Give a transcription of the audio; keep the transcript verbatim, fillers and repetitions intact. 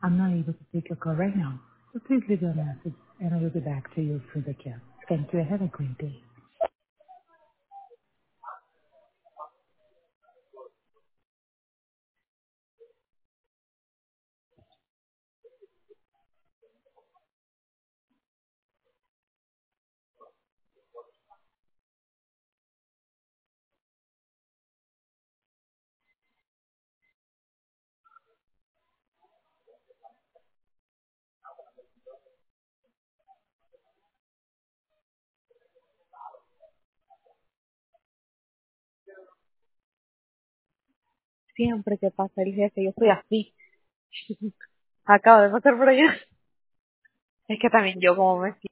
I'm not able to take your call right now. So please leave your message and I will be back to you through the care. Thank you. Have a great day. Siempre que pasa el jefe, yo soy así. Acabo de pasar por allá. Es que también yo como me